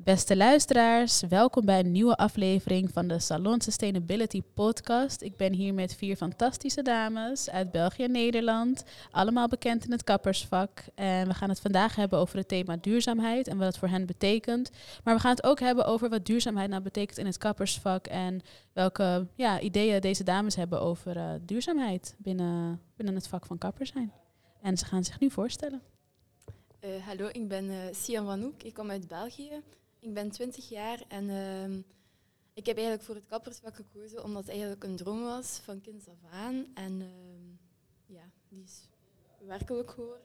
Beste luisteraars, welkom bij een nieuwe aflevering van de Salon Sustainability Podcast. Ik ben hier met 4 fantastische dames uit België en Nederland, allemaal bekend in het kappersvak. En we gaan het vandaag hebben over het thema duurzaamheid en wat het voor hen betekent. Maar we gaan het ook hebben over wat duurzaamheid nou betekent in het kappersvak en welke ideeën deze dames hebben over duurzaamheid binnen het vak van kapper zijn. En ze gaan zich nu voorstellen. Hallo, ik ben Sian Van Hoek. Ik kom uit België. Ik ben 20 jaar en ik heb eigenlijk voor het kappersvak gekozen omdat het eigenlijk een droom was van kinds af aan. En die is werkelijk geworden.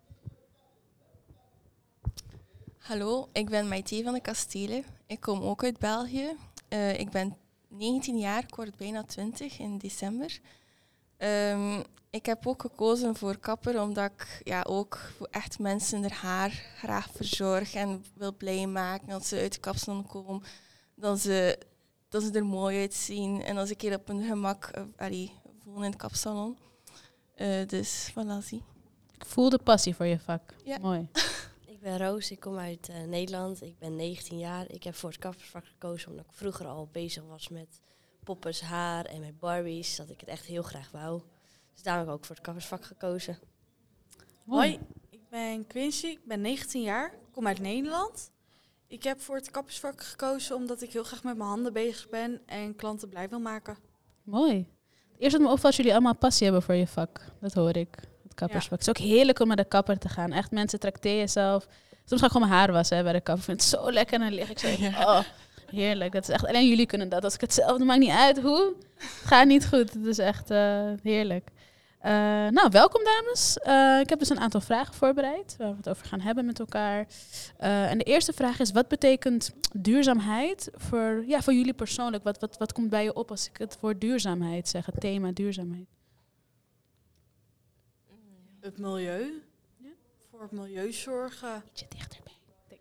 Hallo, ik ben Maite van de Kastelen. Ik kom ook uit België. Ik ben 19 jaar, ik word bijna 20 in december. Ik heb ook gekozen voor kapper omdat ik ook voor echt mensen haar haar graag verzorg en wil blij maken als ze uit de kapsalon komen. Dat ze er mooi uitzien en als ik hier op hun gemak voel in het kapsalon. Dus voilà, zie. Ik voel de passie voor je vak. Ja. Mooi. Ik ben Roos, ik kom uit Nederland. Ik ben 19 jaar. Ik heb voor het kappersvak gekozen omdat ik vroeger al bezig was met poppers, haar en met Barbies. Dat ik het echt heel graag wou. Dus daarom heb ik ook voor het kappersvak gekozen. Hoi, ik ben Quincy, ik ben 19 jaar, ik kom uit Nederland. Ik heb voor het kappersvak gekozen omdat ik heel graag met mijn handen bezig ben en klanten blij wil maken. Mooi. Eerst wat me opvalt, jullie allemaal passie hebben voor je vak. Dat hoor ik, het kappersvak. Het is ook heerlijk om naar de kapper te gaan. Echt, mensen trakteer jezelf. Soms ga ik gewoon mijn haar wassen bij de kapper. Ik vind het zo lekker en dan lig ik zo. Oh, heerlijk. Dat is echt, alleen jullie kunnen dat. Als ik het zelf doe, maakt niet uit hoe. Het gaat niet goed. Het is echt heerlijk. Welkom dames. Ik heb dus een aantal vragen voorbereid waar we het over gaan hebben met elkaar. En de eerste vraag is, wat betekent duurzaamheid voor jullie persoonlijk? Wat komt bij je op als ik het woord duurzaamheid zeg, het thema duurzaamheid? Het milieu. Ja? Voor het milieu zorgen. Ietsje dichterbij.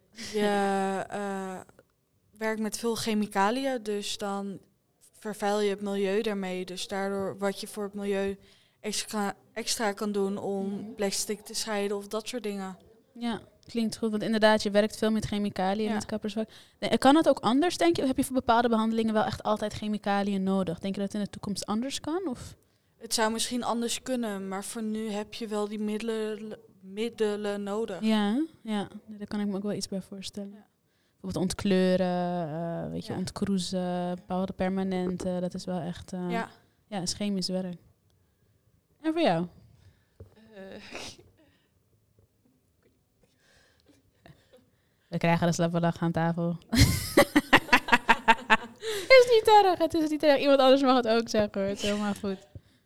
Je werkt met veel chemicaliën, dus dan vervuil je het milieu daarmee. Dus daardoor wat je voor het milieu extra kan doen om plastic te scheiden of dat soort dingen. Ja, klinkt goed. Want inderdaad, je werkt veel met chemicaliën in het kappersvak. Kan het ook anders, denk je? Of heb je voor bepaalde behandelingen wel echt altijd chemicaliën nodig? Denk je dat het in de toekomst anders kan? Of? Het zou misschien anders kunnen, maar voor nu heb je wel die middelen nodig. Ja, daar kan ik me ook wel iets bij voorstellen. Ja. Bijvoorbeeld ontkleuren, ontkroezen, bepaalde permanenten. Dat is wel echt is chemisch werk. En voor jou? We krijgen de slappe lach aan tafel. Het is niet erg. Iemand anders mag het ook zeggen hoor. Het is helemaal goed.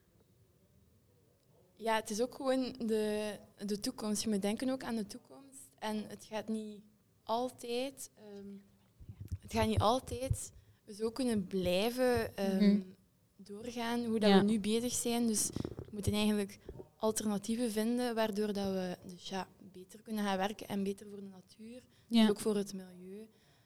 Ja, het is ook gewoon de toekomst. Je moet denken ook aan de toekomst. En het gaat niet altijd zo kunnen blijven doorgaan hoe dat we nu bezig zijn. Dus we moeten eigenlijk alternatieven vinden waardoor dat we beter kunnen gaan werken en beter voor de natuur. Dus ook voor het milieu.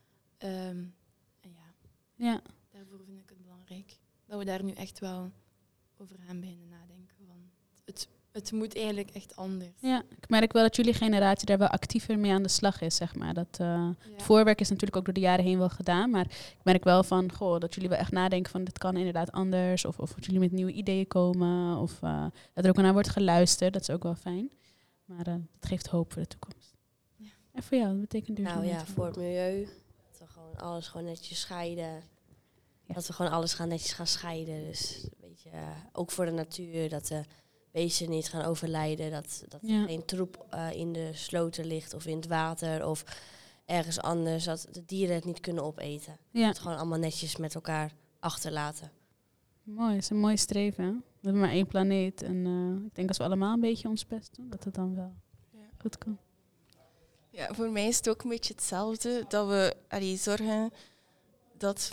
Daarvoor vind ik het belangrijk dat we daar nu echt wel over gaan beginnen nadenken. Want het moet eigenlijk echt anders. Ja, ik merk wel dat jullie generatie daar wel actiever mee aan de slag is, zeg maar. Het voorwerk is natuurlijk ook door de jaren heen wel gedaan, maar ik merk wel van, dat jullie wel echt nadenken van, dit kan inderdaad anders, of dat jullie met nieuwe ideeën komen, of dat er ook naar wordt geluisterd, dat is ook wel fijn. Maar het geeft hoop voor de toekomst. Ja. En voor jou, wat betekent duurzaamheid? Nou ja, voor het milieu, dat we gewoon alles gewoon netjes scheiden. Ja. Dat we gewoon alles netjes gaan scheiden. Dus weet je, ook voor de natuur, dat de beesten niet gaan overlijden. Dat er geen troep in de sloten ligt of in het water of ergens anders. Dat de dieren het niet kunnen opeten. Ja. Dat gewoon allemaal netjes met elkaar achterlaten. Mooi, dat is een mooi streven. Hè? We hebben maar 1 planeet. En ik denk als we allemaal een beetje ons best doen, dat het dan wel goed kan. Ja, voor mij is het ook een beetje hetzelfde. Dat we zorgen dat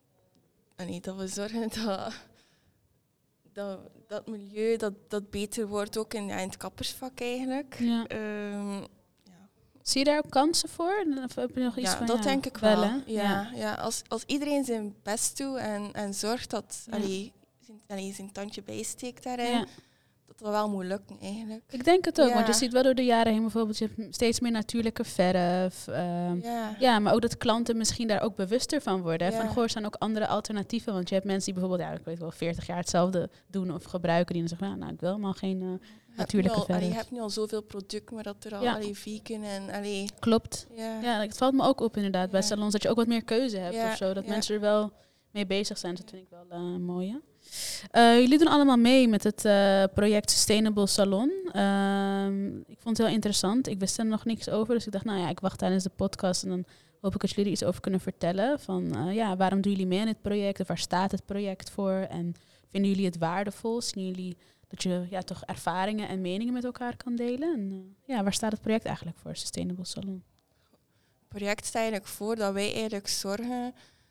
dat milieu dat beter wordt ook in het kappersvak eigenlijk. Ja. Zie je daar ook kansen voor? Of heb je nog iets van? Dat denk ik wel. Ja. Als iedereen zijn best doet en zorgt dat zijn tandje bijsteekt daarin, dat wel moet lukken eigenlijk. Ik denk het ook, Ja. want je ziet wel door de jaren heen bijvoorbeeld, je hebt steeds meer natuurlijke verf. Ja, maar ook dat klanten misschien daar ook bewuster van worden. Hè? Ja. Van, goh, er zijn ook andere alternatieven. Want je hebt mensen die bijvoorbeeld, ja, ik weet wel, 40 jaar hetzelfde doen of gebruiken. Die dan zeggen, nou, ik wil helemaal geen natuurlijke verf. Je hebt nu al zoveel producten, maar dat er al vegan en... Klopt. Ja. Ja, het valt me ook op inderdaad bij Ja. salons, dat je ook wat meer keuze hebt of zo. Dat Ja. mensen er wel mee bezig zijn. Dat vind ik wel mooi, ja. Jullie doen allemaal mee met het project Sustainable Salon. Ik vond het heel interessant. Ik wist er nog niks over. Dus ik dacht, nou ja, ik wacht tijdens de podcast. En dan hoop ik dat jullie er iets over kunnen vertellen. Van waarom doen jullie mee aan dit project? Of waar staat het project voor? En vinden jullie het waardevol? Zien jullie dat je toch ervaringen en meningen met elkaar kan delen? En waar staat het project eigenlijk voor, Sustainable Salon? Het project staat eigenlijk voor dat wij eigenlijk zorgen...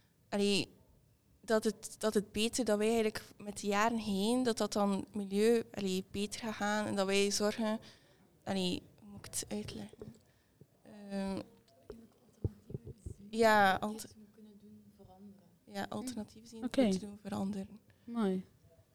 Dat het beter, dat wij eigenlijk met de jaren heen, dat dan milieu beter gaat gaan. En dat wij zorgen... hoe moet ik het uitleggen? Alternatieven zien te doen veranderen. Mooi.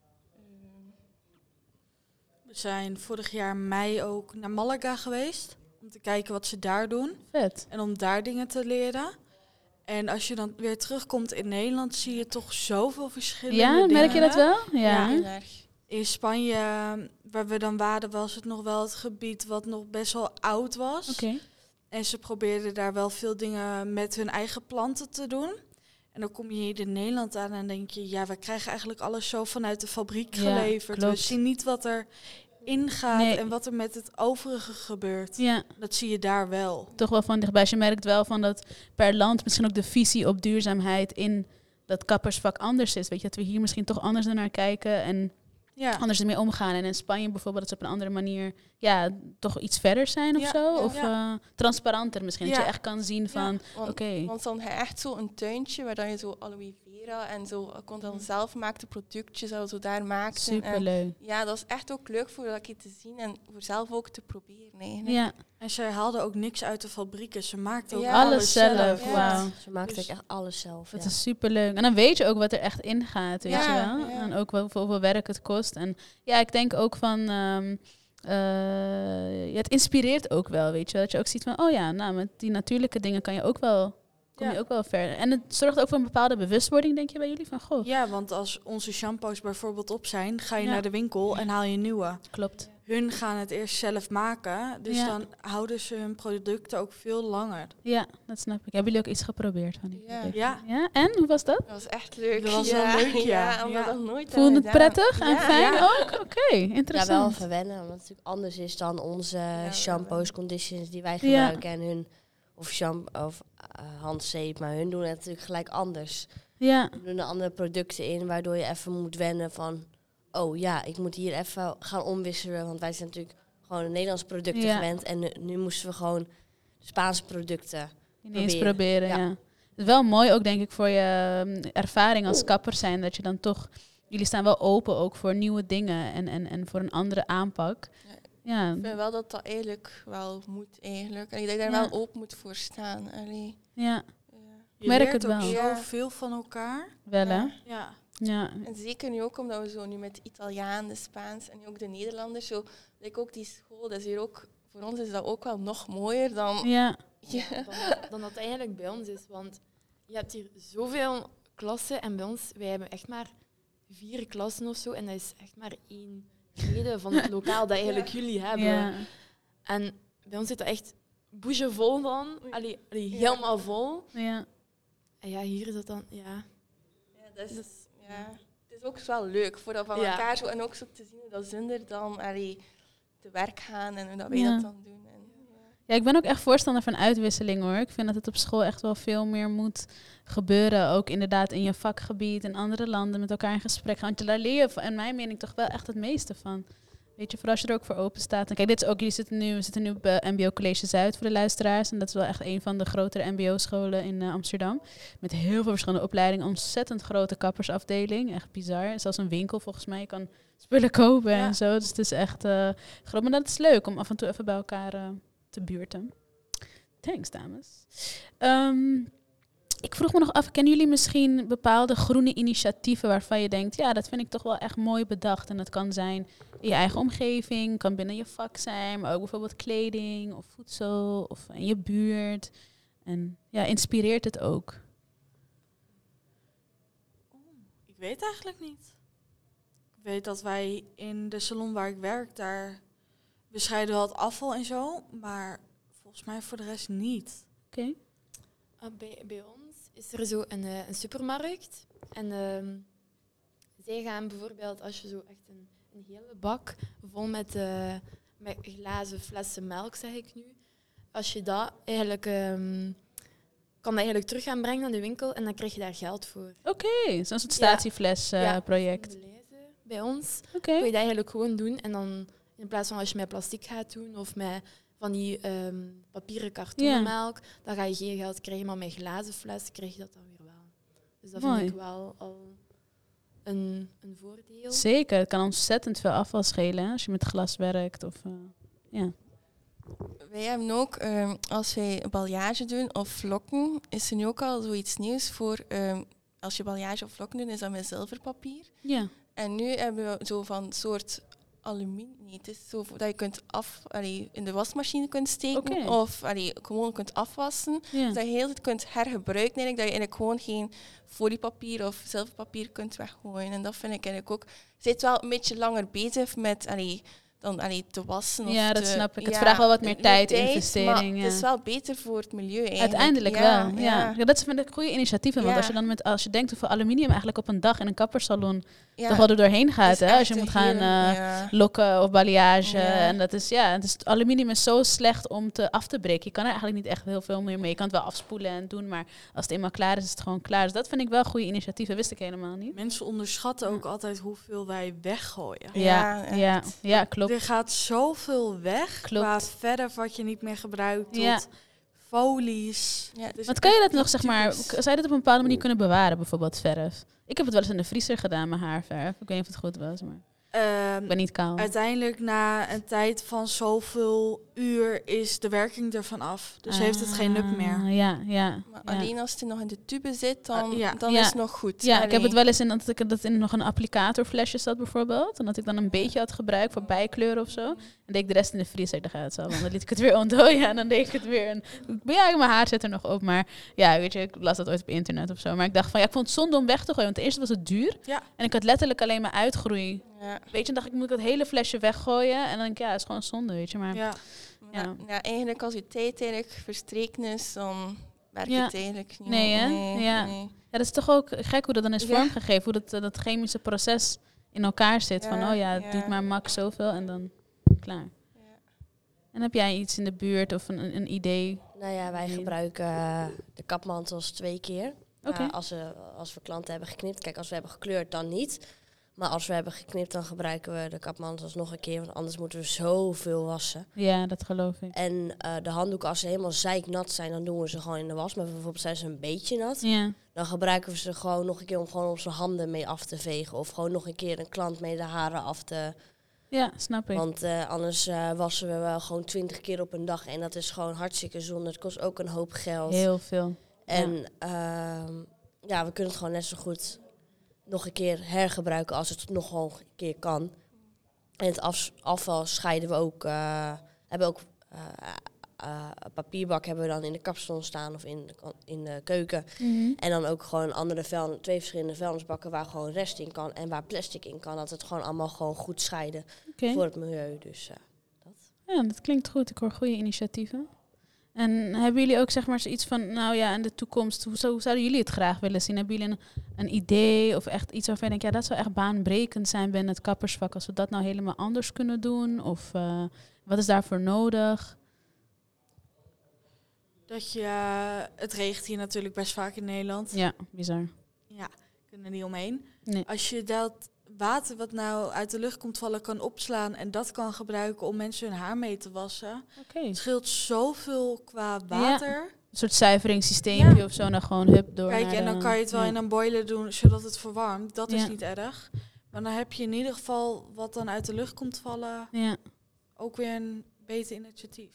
We zijn vorig jaar mei ook naar Malaga geweest. Om te kijken wat ze daar doen. Vet. En om daar dingen te leren. En als je dan weer terugkomt in Nederland, zie je toch zoveel verschillende dingen. Ja, merk je dat wel? Ja. Heel erg. In Spanje, waar we dan waren, was het nog wel het gebied wat nog best wel oud was. Oké. En ze probeerden daar wel veel dingen met hun eigen planten te doen. En dan kom je hier in Nederland aan en denk je, ja, we krijgen eigenlijk alles zo vanuit de fabriek geleverd. Klopt. We zien niet wat er ingaat en wat er met het overige gebeurt. Ja. Dat zie je daar wel. Toch wel van dichtbij. Je merkt wel van dat per land misschien ook de visie op duurzaamheid in dat kappersvak anders is. Weet je, dat we hier misschien toch anders naar kijken en anders ermee omgaan. En in Spanje bijvoorbeeld dat ze op een andere manier toch iets verder zijn of zo. Of transparanter misschien. Dat je echt kan zien van, oké. Want dan heb je echt zo een tuintje waar dan je zo aloe vera en zo kon dan zelfgemaakte productjes dat we zo daar maakten. Superleuk. Ja, dat is echt ook leuk voor dat je te zien en voor zelf ook te proberen eigenlijk. Ja. En zij haalden ook niks uit de fabrieken. Ze maakten ook alles zelf. Ja. Wauw. Ze maakten ook echt alles zelf. Dat is superleuk. En dan weet je ook wat er echt in gaat, weet je wel. Ja. En ook hoeveel werk het kost. En ja, ik denk ook van... het inspireert ook wel, weet je. Dat je ook ziet van, met die natuurlijke dingen kan je ook wel... Kom je ook wel verder. En het zorgt ook voor een bepaalde bewustwording, denk je, bij jullie? Van, goh. Ja, want als onze shampoos bijvoorbeeld op zijn, ga je naar de winkel en haal je nieuwe. Klopt. Hun gaan het eerst zelf maken, dus dan houden ze hun producten ook veel langer. Ja, dat snap ik. Hebben jullie ook iets geprobeerd van die producten? Ja. En, hoe was dat? Dat was echt leuk. Dat was wel leuk, ja. Omdat dat nooit Voelde het gedaan. prettig en fijn ook? Oké, interessant. Ja, wel verwennen, omdat het natuurlijk anders is dan onze shampoos, conditioners die wij gebruiken en hun of handzeep, maar hun doen het natuurlijk gelijk anders. Ja. Ze doen er andere producten in, waardoor je even moet wennen van, ik moet hier even gaan omwisselen, want wij zijn natuurlijk gewoon de Nederlandse producten gewend en nu moesten we gewoon de Spaanse producten ineens proberen. Ja. Het is wel mooi ook, denk ik, voor je ervaring als kapper zijn, dat je dan toch, jullie staan wel open ook voor nieuwe dingen en voor een andere aanpak. Ja. Ik vind wel dat dat eigenlijk wel moet eigenlijk. En dat je daar wel open moet voor staan. Ja. Je merk leert het wel. ook zoveel van elkaar. Wel, hè? Ja. En zeker nu ook omdat we zo nu met de Italiaan, de Spaans en nu ook de Nederlanders, zo like ook die school, dat is hier ook, voor ons is dat ook wel nog mooier dan... Dan dat eigenlijk bij ons is. Want je hebt hier zoveel klassen en bij ons, wij hebben echt maar 4 klassen of zo en dat is echt maar 1 tweede van het lokaal dat eigenlijk jullie hebben. Ja. En bij ons zit dat echt boezemvol van. Helemaal vol. Ja. En ja, hier is dat dan, Het is ook wel leuk voor dat van elkaar zo en ook zo te zien hoe dat zonder dan te werk gaan en hoe dat wij dat dan doen. Ja, ik ben ook echt voorstander van uitwisseling, hoor. Ik vind dat het op school echt wel veel meer moet gebeuren. Ook inderdaad in je vakgebied, in andere landen, met elkaar in gesprek gaan. Want daar leer je, in mijn mening, toch wel echt het meeste van. Weet je, vooral als je er ook voor open staat. En kijk, dit is ook, we zitten nu op MBO College Zuid voor de luisteraars. En dat is wel echt een van de grotere MBO-scholen in Amsterdam. Met heel veel verschillende opleidingen. Ontzettend grote kappersafdeling. Echt bizar. Zelfs een winkel volgens mij. Je kan spullen kopen en zo. Dus het is echt groot. Maar dat is leuk om af en toe even bij elkaar te buurten. Thanks, dames. Ik vroeg me nog af, kennen jullie misschien bepaalde groene initiatieven waarvan je denkt, ja, dat vind ik toch wel echt mooi bedacht. En dat kan zijn in je eigen omgeving, kan binnen je vak zijn, maar ook bijvoorbeeld kleding of voedsel of in je buurt. En ja, inspireert het ook? Ik weet eigenlijk niet. Ik weet dat wij in de salon waar ik werk, we scheiden wel het afval en zo, maar volgens mij voor de rest niet. Oké. Bij ons is er zo een supermarkt. En zij gaan bijvoorbeeld, als je zo echt een hele bak vol met glazen flessen melk, zeg ik nu. Als je dat eigenlijk, kan dat eigenlijk terug gaan brengen naar de winkel en dan krijg je daar geld voor. Oké, zo'n soort statiefles-project. Bij ons Oké. kun je dat eigenlijk gewoon doen. En dan in plaats van als je met plastic gaat doen of met van die papieren kartonnen melk, dan ga je geen geld krijgen, maar met glazen fles krijg je dat dan weer wel. Dus dat vind ik wel al een voordeel. Zeker, het kan ontzettend veel afval schelen hè, als je met glas werkt. Of, ja. Wij hebben ook, als wij balayage doen of vlokken, is er nu ook al zoiets nieuws voor, als je balayage of vlokken doet, is dat met zilverpapier. Ja. En nu hebben we zo van soort aluminium. Nee, het is zo dat je kunt in de wasmachine kunt steken of gewoon kunt afwassen. Ja. Dus dat je heel het kunt hergebruiken. Dat je eigenlijk gewoon geen foliepapier of zilverpapier kunt weggooien. En dat vind ik eigenlijk ook. Je bent wel een beetje langer bezig met dan te wassen. Ja, of dat snap ik. Het vraagt wel wat meer tijd, investering. Maar het is wel beter voor het milieu eigenlijk. Uiteindelijk wel, ja. Dat vind ik goede initiatieven. Want Ja. als je denkt hoeveel aluminium eigenlijk op een dag in een kappersalon toch wel er doorheen gaat. Hè? Als je moet gaan lokken of balayage. Ja. En dat is, aluminium is zo slecht om af te breken. Je kan er eigenlijk niet echt heel veel meer mee. Je kan het wel afspoelen en doen, maar als het eenmaal klaar is, is het gewoon klaar. Dus dat vind ik wel goede initiatieven. Wist ik helemaal niet. Mensen onderschatten ook altijd hoeveel wij weggooien. Ja, klopt. Er gaat zoveel weg qua verf wat je niet meer gebruikt tot folies. Ja. Dus Want kan je dat nog, zeg maar, zou je dat op een bepaalde manier kunnen bewaren, bijvoorbeeld verf? Ik heb het wel eens in de vriezer gedaan, mijn haarverf. Ik weet niet of het goed was, maar ik ben niet kaal. Uiteindelijk na een tijd van zoveel uur is de werking ervan af. Dus heeft het geen nut meer. Ja. Maar alleen als het nog in de tube zit, dan Ja. is het nog goed. Ja, ik heb het wel eens in dat ik dat in nog een applicatorflesje zat bijvoorbeeld. En dat ik dan een beetje had gebruikt voor bijkleuren of zo. En deed ik de rest in de vriezer. Ik dacht, het zal, want dan liet ik het weer ontdooien. En dan deed ik het weer. En mijn haar zit er nog op. Maar ja, weet je, ik las dat ooit op internet of zo. Maar ik dacht van, ik vond het zonde om weg te gooien. Want eerst was het duur. Ja. En ik had letterlijk alleen maar uitgroei. Ja. Weet je, dan dacht ik, moet ik dat hele flesje weggooien? En dan denk ik, het is gewoon zonde, weet je. Maar ja, eigenlijk als je tijd eigenlijk verstreken is, dan werkt het eigenlijk niet. Nee, hè? Ja, dat is toch ook gek hoe dat dan is vormgegeven. Hoe dat chemische proces in elkaar zit. Van, het duurt maar max zoveel en dan klaar. Ja. En heb jij iets in de buurt of een idee? Nou ja, wij gebruiken de kapmantels 2 keer. Okay. Als we klanten hebben geknipt. Kijk, als we hebben gekleurd, dan niet. Maar als we hebben geknipt, dan gebruiken we de kapmantels nog een keer. Want anders moeten we zoveel wassen. Ja, dat geloof ik. En de handdoeken, als ze helemaal zeiknat zijn, dan doen we ze gewoon in de was. Maar bijvoorbeeld zijn ze een beetje nat. Ja. Dan gebruiken we ze gewoon nog een keer om gewoon onze handen mee af te vegen. Of gewoon nog een keer een klant mee de haren af te... Ja, snap ik. Want anders wassen we wel gewoon 20 keer op een dag. En dat is gewoon hartstikke zonde. Het kost ook een hoop geld. Heel veel. En we kunnen het gewoon net zo goed nog een keer hergebruiken als het nog gewoon een keer kan. En het afval scheiden we ook. Hebben ook een papierbak hebben we dan in de kapsalon staan of in de keuken. Mm-hmm. En dan ook gewoon 2 verschillende vuilnisbakken waar gewoon rest in kan en waar plastic in kan. Dat het gewoon allemaal gewoon goed scheiden voor het milieu. Dus dat. Ja, dat klinkt goed. Ik hoor goede initiatieven. En hebben jullie ook zeg maar zoiets van, in de toekomst, hoe zouden jullie het graag willen zien? Hebben jullie een idee of echt iets waarvan je denkt, dat zou echt baanbrekend zijn binnen het kappersvak als we dat nou helemaal anders kunnen doen? Of wat is daarvoor nodig? Het regent hier natuurlijk best vaak in Nederland. Ja, bizar. Ja, kunnen er niet omheen. Nee. Als je dat water wat nou uit de lucht komt vallen kan opslaan en dat kan gebruiken om mensen hun haar mee te wassen. Het scheelt zoveel qua water. Ja. Een soort zuiveringssysteempje of zo, nou gewoon door. Kijk, en dan kan je het wel in een boiler doen zodat het verwarmt. Dat is niet erg. Maar dan heb je in ieder geval wat dan uit de lucht komt vallen. Ja. Ook weer een beter initiatief.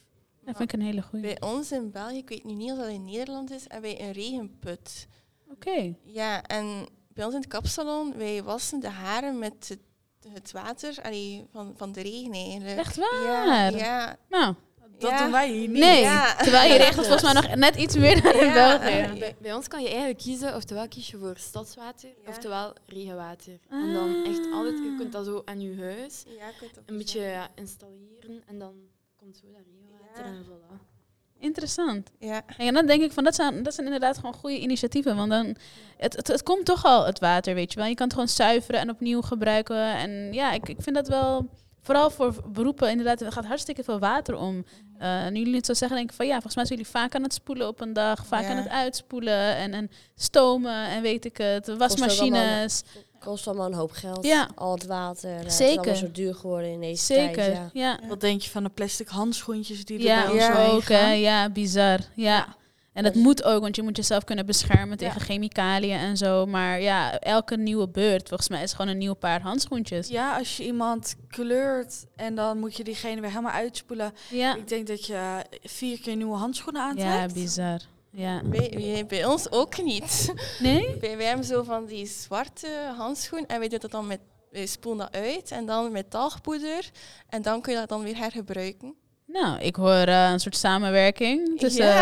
Dat vind ik een hele goeie. Bij ons in België, ik weet nu niet of dat in Nederland is, hebben wij een regenput. Oké. Ja, en bij ons in het kapsalon, wij wassen de haren met het water van de regen eigenlijk. Echt waar? Ja. Nou, Dat doen wij hier niet. nee. Ja. Terwijl je regelt volgens mij nog net iets meer dan in Ja. België. Bij ons kan je eigenlijk kiezen, oftewel kies je voor stadswater, Ja. oftewel regenwater. En dan echt altijd, je kunt dat zo aan je huis Ja, ik weet het een beetje installeren en dan komt zo dat regenwater Ja. en voilà. Interessant. Ja. En dan denk ik van, dat zijn inderdaad gewoon goede initiatieven. Want dan, het komt toch al het water, weet je wel. Je kan het gewoon zuiveren en opnieuw gebruiken. En ja, ik vind dat wel, vooral voor beroepen, inderdaad, er gaat hartstikke veel water om. Nu jullie het zo zeggen, denk ik van ja, volgens mij zijn jullie vaak aan het spoelen op een dag. Vaak Ja. aan het uitspoelen en stomen en weet ik het. Wasmachines. Kost allemaal een hoop geld. Ja. Al het water. Het is Zeker. allemaal zo duur geworden in deze Zeker, tijd. Ja. ja. Wat denk je van de plastic handschoentjes die er Ja, bij ons Ja. heen ook, hè. gaan? Ja, bizar. Ja. En dat moet ook, want je moet jezelf kunnen beschermen tegen chemicaliën en zo. Maar ja, elke nieuwe beurt, volgens mij, is gewoon een nieuw paar handschoentjes. Ja, als je iemand kleurt en dan moet je diegene weer helemaal uitspoelen. Ja, Ik denk dat je 4 keer nieuwe handschoenen ja, aantrekt. bizar. Ja. Bij ons ook niet. Nee? Wij hebben zo van die zwarte handschoen en wij doen dat dan wij spoelen dat uit en dan met talgpoeder en dan kun je dat dan weer hergebruiken. Nou, ik hoor een soort samenwerking tussen Ja.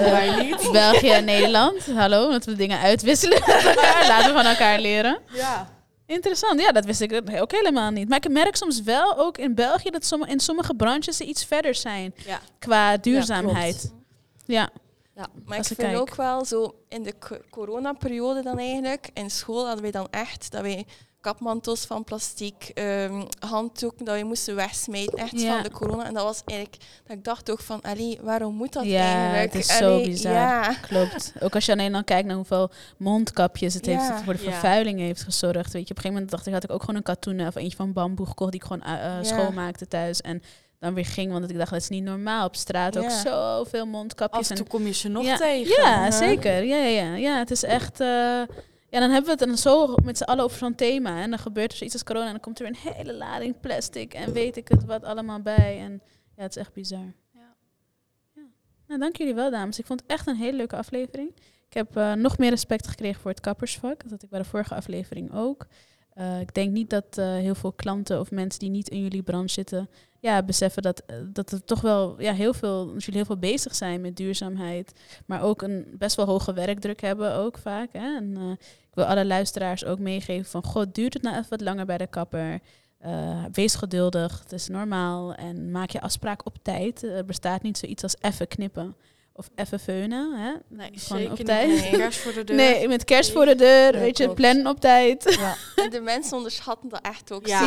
België en Nederland. Hallo, dat we dingen uitwisselen. Laten we van elkaar leren. Ja. Interessant, ja, dat wist ik ook helemaal niet. Maar ik merk soms wel ook in België dat in sommige branches ze iets verder zijn Ja. qua duurzaamheid. Ja, Maar Als ik ik vind kijk. ook wel zo in de coronaperiode dan eigenlijk, in school hadden wij dan echt dat wij kapmantels van plastic, handdoeken, dat we moesten wegsmijten, echt Ja. van de corona. En dat was eigenlijk, dat ik dacht ook van, allee, waarom moet dat Ja, eigenlijk? het is zo bizar. Ja. klopt. Ook als je alleen dan kijkt naar hoeveel mondkapjes het heeft Ja. voor de Ja. vervuiling heeft gezorgd. Weet je, op een gegeven moment dacht ik, had ik ook gewoon een katoenen of eentje van bamboe gekocht die ik gewoon schoonmaakte thuis. En dan weer ging, want ik dacht, dat is niet normaal. Op straat ook Ja. zoveel mondkapjes. Af en toe kom je ze nog ja, tegen. Ja, zeker. Ja, het is echt... ja, dan hebben we het dan zo met z'n allen over zo'n thema. En dan gebeurt er zoiets als corona en dan komt er een hele lading plastic en weet ik het wat allemaal bij. En ja, het is echt bizar. Ja. Nou, dank jullie wel, dames. Ik vond het echt een hele leuke aflevering. Ik heb nog meer respect gekregen voor het kappersvak. Dat had ik bij de vorige aflevering ook. Ik denk niet dat heel veel klanten of mensen die niet in jullie branche zitten, beseffen dat er toch wel heel veel, dat jullie heel veel bezig zijn met duurzaamheid, maar ook een best wel hoge werkdruk hebben ook vaak. Hè? En ik wil alle luisteraars ook meegeven van, god, duurt het nou even wat langer bij de kapper? Wees geduldig, het is normaal en maak je afspraak op tijd. Er bestaat niet zoiets als even knippen of even veunen. Hè? Nee, Gewoon zeker op niet. tijd. Nee, kerst voor de deur. Nee, met kerst voor de deur, Ja, weet je, klopt. plannen op tijd. Ja. En de mensen onderschatten dat echt ook Ja. soms.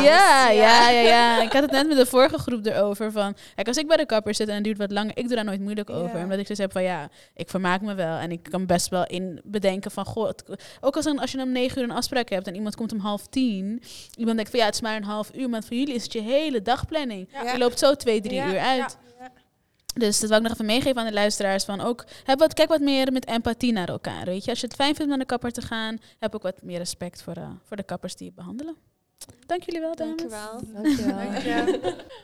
Ja. Ik had het net met de vorige groep erover van, kijk, als ik bij de kapper zit en het duurt wat langer, ik doe daar nooit moeilijk over. Ja. Omdat ik dus heb van, ik vermaak me wel. En ik kan best wel in bedenken van, goh, ook als je om 9 uur een afspraak hebt en iemand komt om 9:30. Iemand denkt van, het is maar een half uur, maar voor jullie is het je hele dagplanning. Ja. Je loopt zo 2-3 Ja. uur uit. Ja. Dus dat wil ik nog even meegeven aan de luisteraars. Van ook, kijk wat meer met empathie naar elkaar. Weet je? Als je het fijn vindt om naar de kapper te gaan, heb ook wat meer respect voor de kappers die je behandelen. Dank jullie wel, dames. Dank je wel. Dankjewel. Dank je.